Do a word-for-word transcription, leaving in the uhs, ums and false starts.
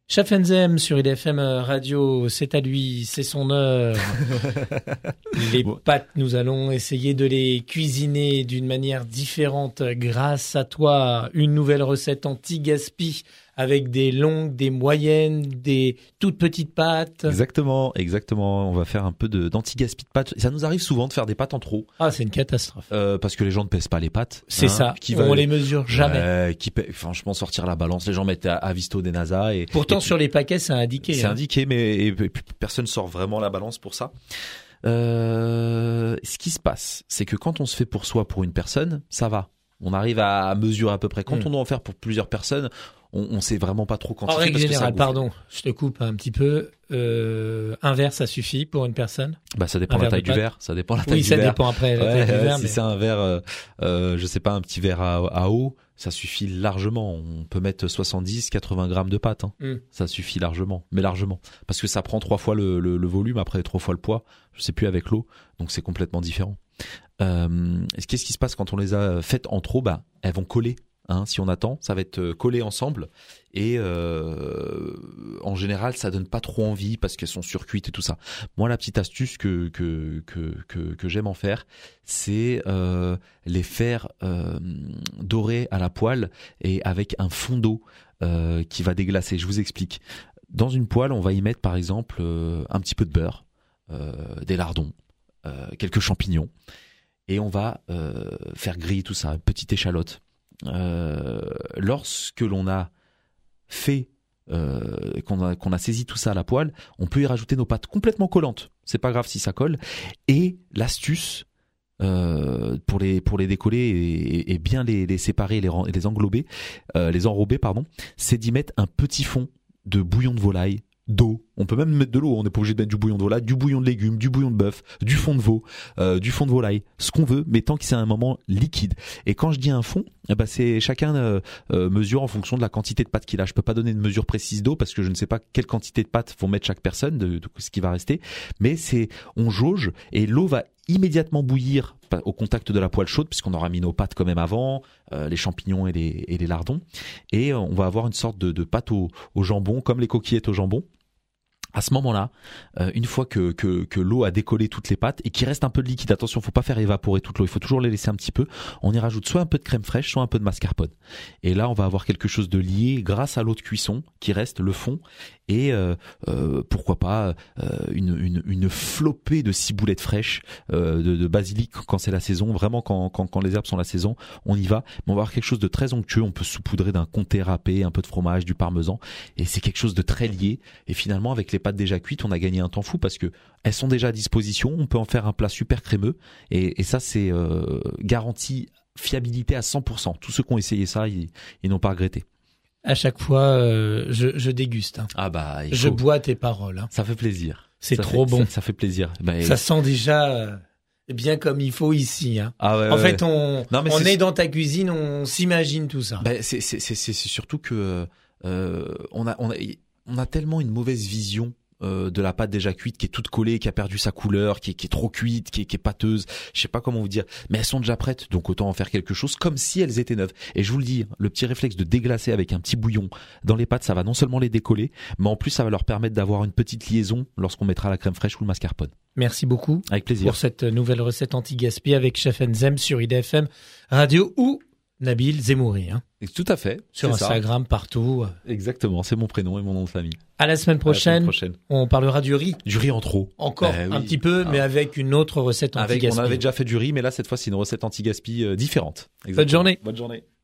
Chef Enzem sur I D F M Radio, c'est à lui, c'est son heure. Les pâtes, nous allons essayer de les cuisiner d'une manière différente grâce à toi. Une nouvelle recette anti-gaspi avec des longues, des moyennes, des toutes petites pâtes. Exactement, exactement. On va faire un peu de, d'anti-gaspi de pâtes. Ça nous arrive souvent de faire des pâtes en trop. Ah, c'est une catastrophe. Euh, parce que les gens ne pèsent pas les pâtes. C'est hein, ça. Qui on va, les mesure jamais. Euh, qui paie, franchement, sortir la balance. Les gens mettent à, à Visto des NASA et. Pourtant, et sur les paquets, c'est indiqué. C'est hein. indiqué, mais et, et, personne sort vraiment la balance pour ça. Euh, ce qui se passe, c'est que quand on se fait pour soi, pour une personne, ça va. On arrive à mesurer à peu près. Quand mmh. on doit en faire pour plusieurs personnes, on, on sait vraiment pas trop quantifier. En règle générale, pardon, je te coupe un petit peu. Euh, un verre, ça suffit pour une personne? Bah, ça dépend de la taille du verre. Ça dépend de la taille oui, du verre. Oui, ça dépend après la taille ouais, du ouais, verre. Si mais... c'est un verre, euh, euh, je sais pas, un petit verre à, à eau, ça suffit largement. On peut mettre soixante-dix, quatre-vingts grammes de pâte. Hein. Mm. Ça suffit largement, mais largement. Parce que ça prend trois fois le, le, le volume, après trois fois le poids. Je sais plus avec l'eau. Donc c'est complètement différent. Euh, qu'est-ce qui se passe quand on les a faites en trop? Bah, elles vont coller. Hein, si on attend, ça va être collé ensemble et euh, en général, ça donne pas trop envie parce qu'elles sont surcuites et tout ça. Moi, la petite astuce que que que que, que j'aime en faire, c'est euh, les faire euh, dorer à la poêle et avec un fond d'eau euh, qui va déglacer. Je vous explique. Dans une poêle, on va y mettre par exemple euh, un petit peu de beurre, euh, des lardons, euh, quelques champignons et on va euh, faire griller tout ça, une petite échalote. Euh, lorsque l'on a fait euh, qu'on a qu'on a saisi tout ça à la poêle, on peut y rajouter nos pâtes complètement collantes. C'est pas grave si ça colle. Et l'astuce euh, pour les pour les décoller et, et bien les, les séparer, les les englober, euh, les enrober pardon, c'est d'y mettre un petit fond de bouillon de volaille, d'eau. On peut même mettre de l'eau, on n'est pas obligé de mettre du bouillon de volaille, du bouillon de légumes, du bouillon de bœuf, du fond de veau, euh, du fond de volaille, ce qu'on veut, mais tant que c'est un moment liquide. Et quand je dis un fond, eh ben c'est chacun euh, euh, mesure en fonction de la quantité de pâte qu'il a. Je peux pas donner une mesure précise d'eau parce que je ne sais pas quelle quantité de pâte vont mettre chaque personne, de, de ce qui va rester. Mais c'est, on jauge et l'eau va immédiatement bouillir au contact de la poêle chaude puisqu'on aura mis nos pâtes quand même avant, euh, les champignons et les, et les lardons. Et on va avoir une sorte de, de pâte au, au jambon, comme les coquillettes au jambon. À ce moment-là, euh, une fois que, que, que l'eau a décollé toutes les pâtes et qu'il reste un peu de liquide, attention, faut pas faire évaporer toute l'eau, il faut toujours les laisser un petit peu. On y rajoute soit un peu de crème fraîche, soit un peu de mascarpone. Et là, on va avoir quelque chose de lié grâce à l'eau de cuisson qui reste, le fond, et euh, euh, pourquoi pas euh, une, une, une flopée de ciboulettes fraîches, euh, de, de basilic quand c'est la saison. Vraiment, quand, quand, quand les herbes sont la saison, on y va. Mais on va avoir quelque chose de très onctueux. On peut saupoudrer d'un comté râpé, un peu de fromage, du parmesan, et c'est quelque chose de très lié. Et finalement, avec les pâtes déjà cuites, on a gagné un temps fou parce que elles sont déjà à disposition. On peut en faire un plat super crémeux, et, et ça, c'est euh, garanti fiabilité à cent pour cent. Tous ceux qui ont essayé ça, ils, ils n'ont pas regretté. À chaque fois, euh, je, je déguste. Hein. Ah bah, il je faut... bois tes paroles. Hein. Ça fait plaisir. C'est ça trop fait, bon. Ça, ça fait plaisir. Bah, ça et... sent déjà euh, bien comme il faut ici. Hein. Ah ouais, en ouais, fait, on, non, on c'est... est dans ta cuisine, on s'imagine tout ça. Bah, c'est, c'est, c'est, c'est surtout que euh, on a, on a, on a tellement une mauvaise vision. Euh, de la pâte déjà cuite qui est toute collée, qui a perdu sa couleur, qui est, qui est trop cuite, qui est, qui est pâteuse, je sais pas comment vous dire, mais elles sont déjà prêtes, donc autant en faire quelque chose comme si elles étaient neuves. Et je vous le dis, le petit réflexe de déglacer avec un petit bouillon dans les pâtes, ça va non seulement les décoller, mais en plus ça va leur permettre d'avoir une petite liaison lorsqu'on mettra la crème fraîche ou le mascarpone. Merci beaucoup. Avec plaisir. Pour cette nouvelle recette anti-gaspi avec Chef Enzem sur I D F M Radio ou Nabil Zemouri. Hein. Tout à fait. Sur Instagram, ça. Partout. Exactement, c'est mon prénom et mon nom de famille. À la semaine prochaine, à la semaine prochaine. On parlera du riz. Du riz en trop. Encore bah, un oui. petit peu, ah. mais avec une autre recette anti-gaspi. On avait déjà fait du riz, mais là, cette fois, c'est une recette anti-gaspi euh, différente. Exactement. Bonne journée. Bonne journée.